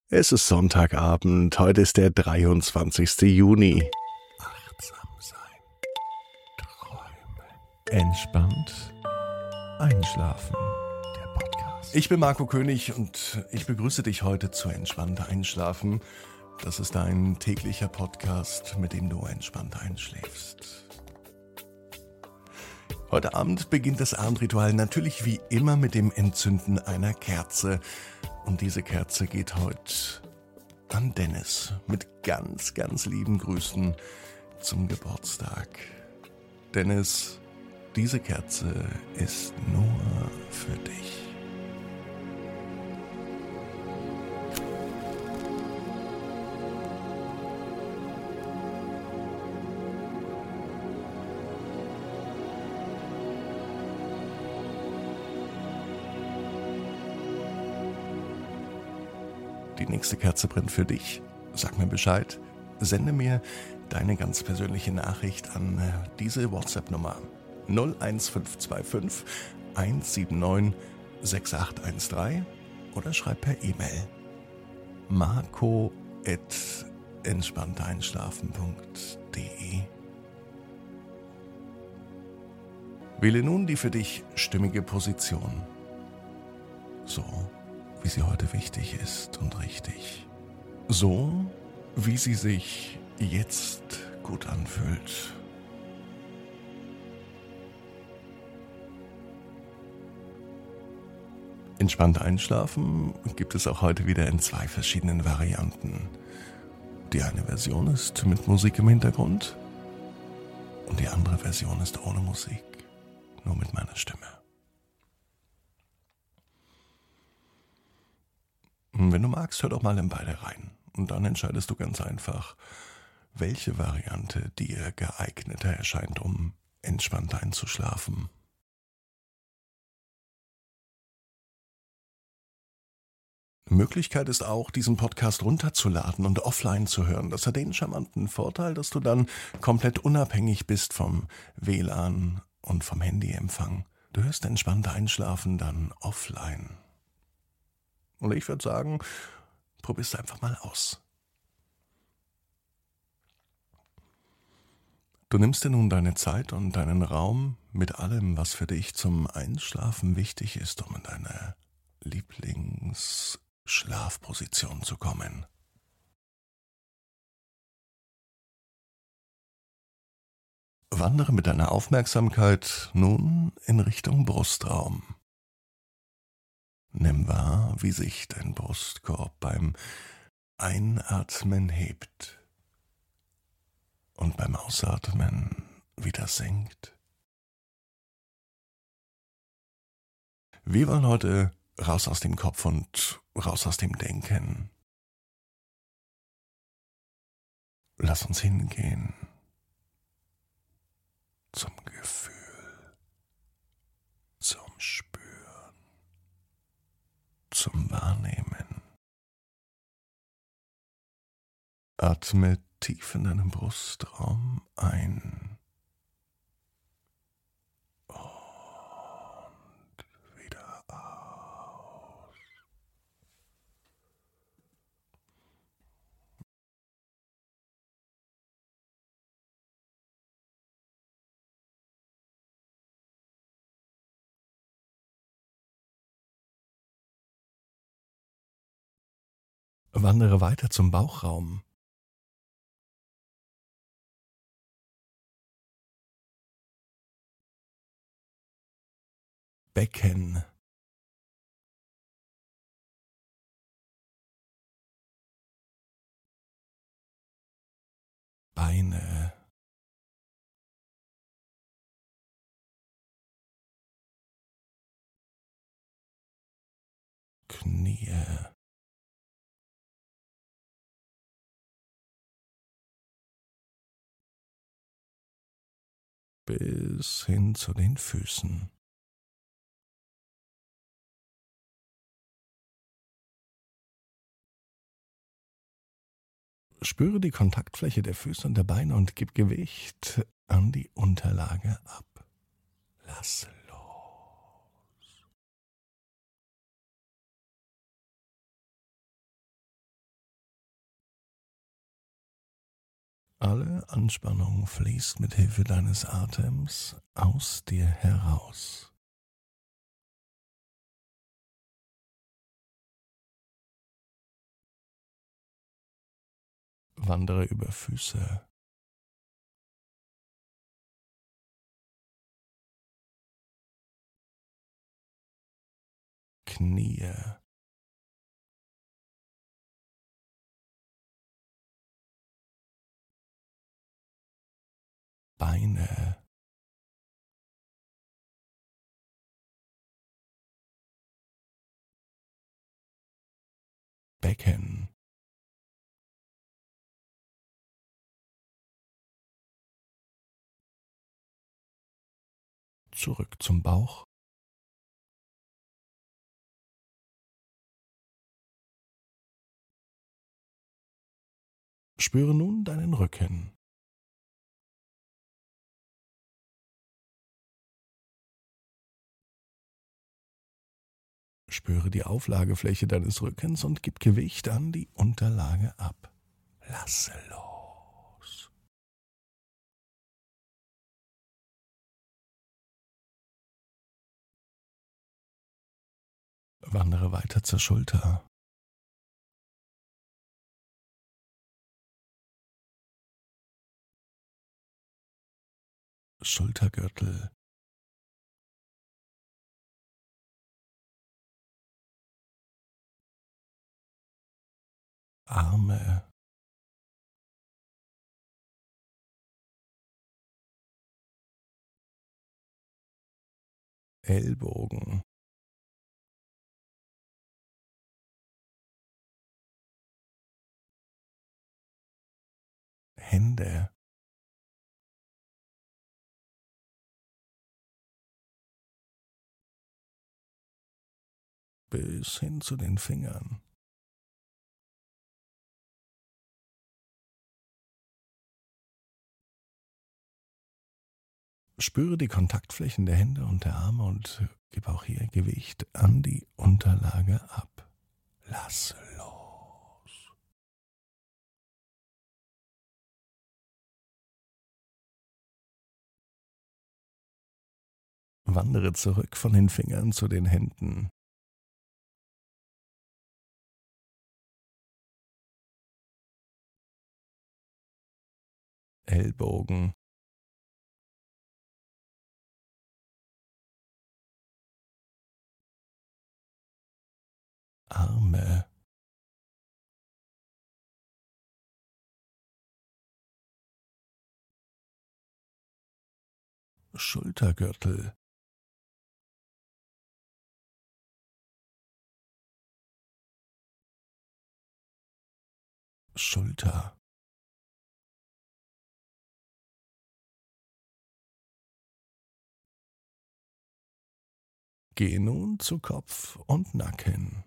Es ist Sonntagabend, heute ist der 23. Juni. Achtsam sein, träumen, entspannt einschlafen. Der Podcast. Ich bin Marco König und ich begrüße dich heute zu Entspannt Einschlafen. Das ist dein täglicher Podcast, mit dem du entspannt einschläfst. Heute Abend beginnt das Abendritual natürlich wie immer mit dem Entzünden einer Kerze. Und diese Kerze geht heute an Dennis mit ganz, ganz lieben Grüßen zum Geburtstag. Dennis, diese Kerze ist nur für dich. Die nächste Kerze brennt für dich. Sag mir Bescheid. Sende mir deine ganz persönliche Nachricht an diese WhatsApp-Nummer 01525 179 6813 oder schreib per E-Mail marco@entspannteinschlafen.de. Wähle nun die für dich stimmige Position. So, wie sie heute wichtig ist und richtig. So, wie sie sich jetzt gut anfühlt. Entspannt einschlafen gibt es auch heute wieder in 2 verschiedenen Varianten. Die eine Version ist mit Musik im Hintergrund und die andere Version ist ohne Musik, nur mit meiner Stimme. Wenn du magst, hör doch mal in beide rein. Und dann entscheidest du ganz einfach, welche Variante dir geeigneter erscheint, um entspannt einzuschlafen. Eine Möglichkeit ist auch, diesen Podcast runterzuladen und offline zu hören. Das hat den charmanten Vorteil, dass du dann komplett unabhängig bist vom WLAN und vom Handyempfang. Du hörst entspannt einschlafen dann offline. Und ich würde sagen, probier's einfach mal aus. Du nimmst dir nun deine Zeit und deinen Raum mit allem, was für dich zum Einschlafen wichtig ist, um in deine Lieblingsschlafposition zu kommen. Wandere mit deiner Aufmerksamkeit nun in Richtung Brustraum. Nimm wahr, wie sich dein Brustkorb beim Einatmen hebt und beim Ausatmen wieder sinkt. Wir wollen heute raus aus dem Kopf und raus aus dem Denken. Lass uns hingehen zum Gefühl, zum Spüren, zum Wahrnehmen. Atme tief in deinem Brustraum ein und wieder aus. Wandere weiter zum Bauchraum. Becken, Beine, Knie, bis hin zu den Füßen. Spüre die Kontaktfläche der Füße und der Beine und gib Gewicht an die Unterlage ab. Lass los. Alle Anspannung fließt mit Hilfe deines Atems aus dir heraus. Wandere über Füße, Knie, Beine, Becken, zurück zum Bauch. Spüre nun deinen Rücken. Spüre die Auflagefläche deines Rückens und gib Gewicht an die Unterlage ab. Lasse los. Wandere weiter zur Schulter. Schultergürtel, Arme, Ellbogen, Hände, bis hin zu den Fingern. Spüre die Kontaktflächen der Hände und der Arme und gib auch hier Gewicht an die Unterlage ab. Lasse los. Wandere zurück von den Fingern zu den Händen. Ellbogen, Arme, Schultergürtel, Schulter, gehe nun zu Kopf und Nacken.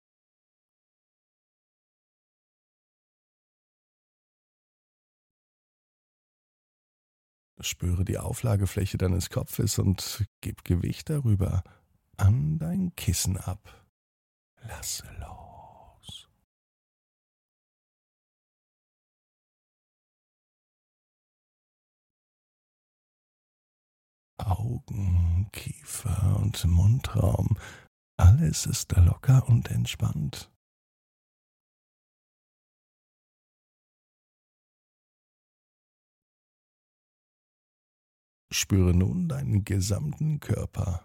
Spüre die Auflagefläche deines Kopfes und gib Gewicht darüber an dein Kissen ab. Lasse los. Augen, Kiefer und Mundraum, alles ist locker und entspannt. Spüre nun deinen gesamten Körper.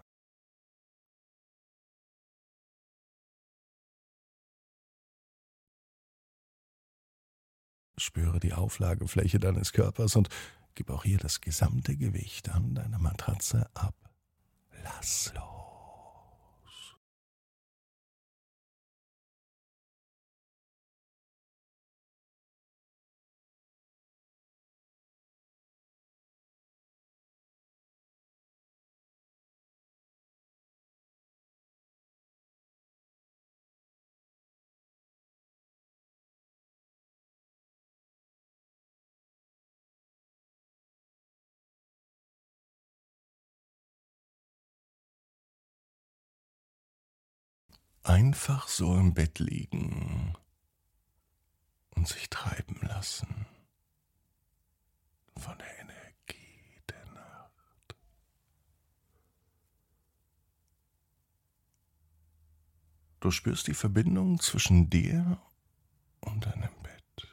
Spüre die Auflagefläche deines Körpers und gib auch hier das gesamte Gewicht an deiner Matratze ab. Lass los. Einfach so im Bett liegen und sich treiben lassen. von der Energie der Nacht. Du spürst die Verbindung zwischen dir und deinem Bett.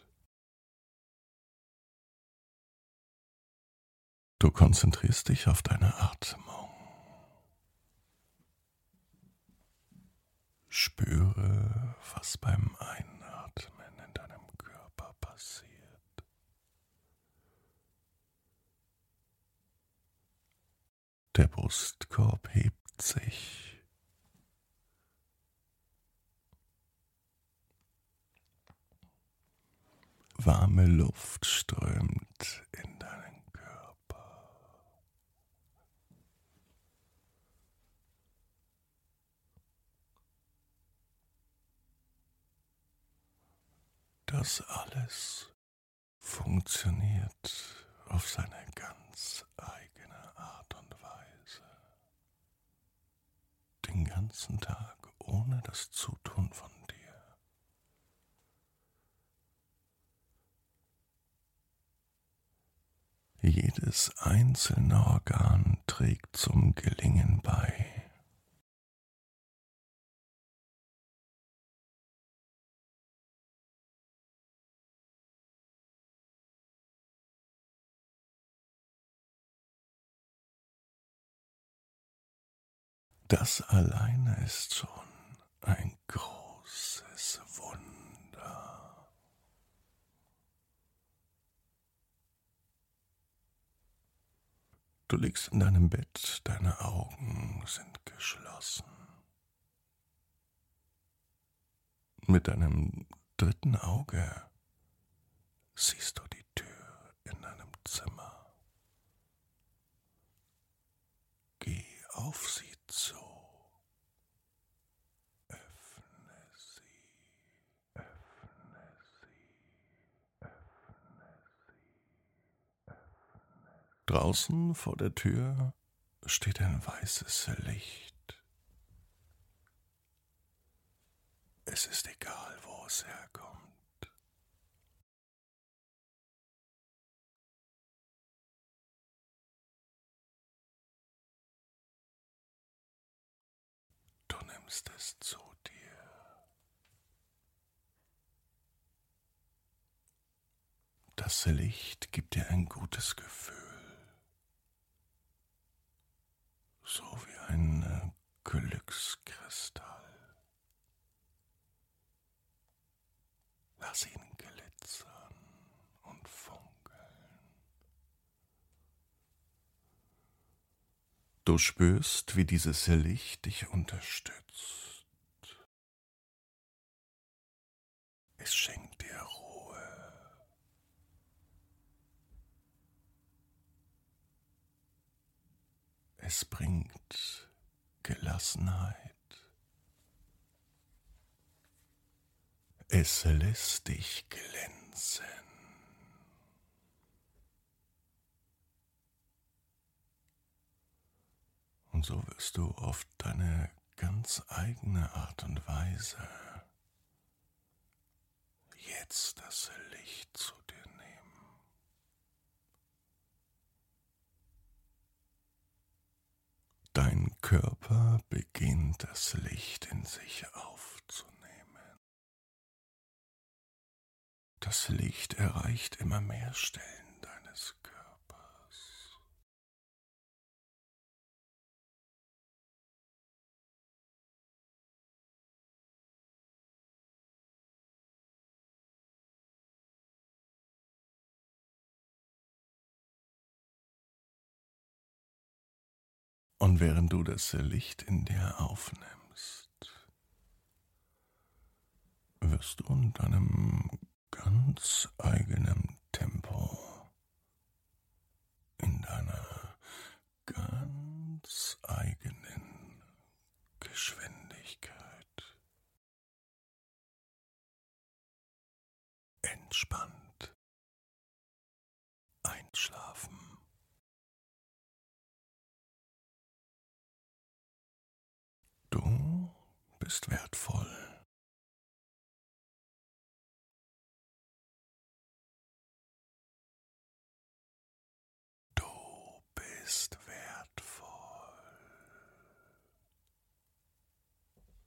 Du konzentrierst dich auf deine Atmung. Spüre, was beim Einatmen in deinem Körper passiert. Der Brustkorb hebt sich. Warme Luft strömt in deinen Körper. Das alles funktioniert auf seine ganz eigene Art und Weise. Den ganzen Tag ohne das Zutun von dir. Jedes einzelne Organ trägt zum Gelingen bei. Das alleine ist schon ein großes Wunder. Du liegst in deinem Bett, deine Augen sind geschlossen. Mit deinem dritten Auge siehst du die Tür in deinem Zimmer. Geh auf sie zu. Öffne sie. Öffne sie. Draußen vor der Tür steht ein weißes Licht. Es ist egal, wo es herkommt. Du nimmst es zu dir. Das Licht gibt dir ein gutes Gefühl. So wie ein Glückskristall. Lass ihn glitzern und funkeln. Du spürst, wie dieses Licht dich unterstützt. Es schenkt dir Ruhe. Es bringt Gelassenheit. Es lässt dich glänzen. Und so wirst du auf deine ganz eigene Art und Weise jetzt das Licht zu dir nehmen. Dein Körper beginnt das Licht in sich aufzunehmen. Das Licht erreicht immer mehr Stellen deines Körpers. Und während du das Licht in dir aufnimmst, wirst du in deinem ganz eigenen Tempo, in deiner ganz eigenen Geschwindigkeit entspannt einschlafen. Du bist wertvoll. ist wertvoll.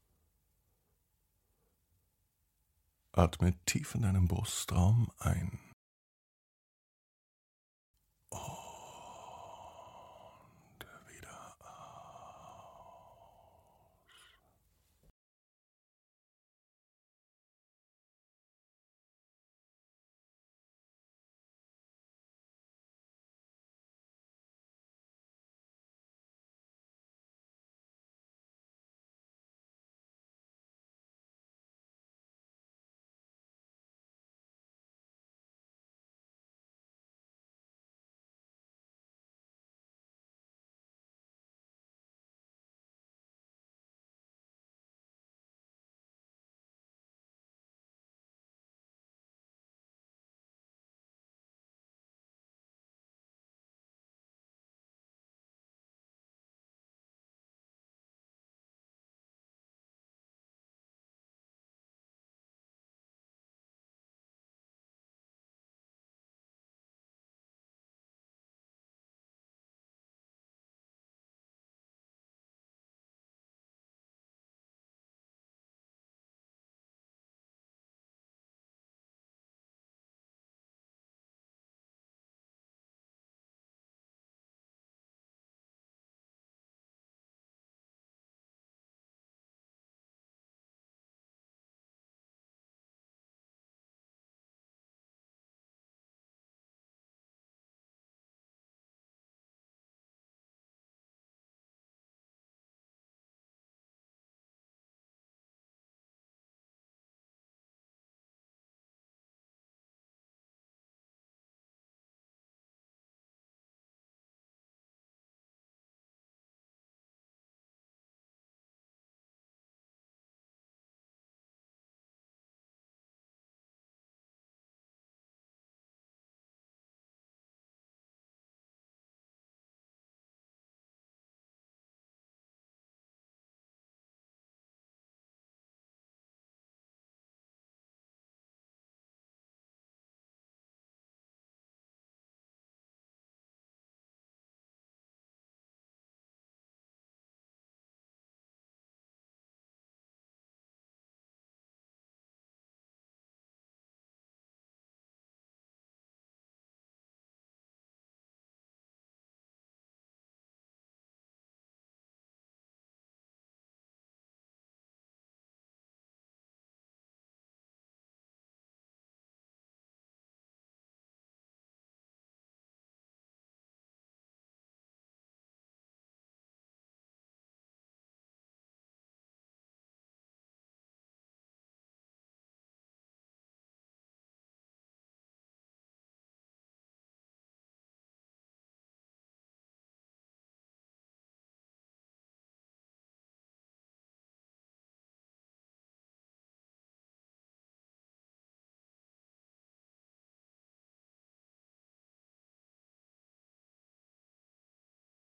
Atme tief in deinem Brustraum ein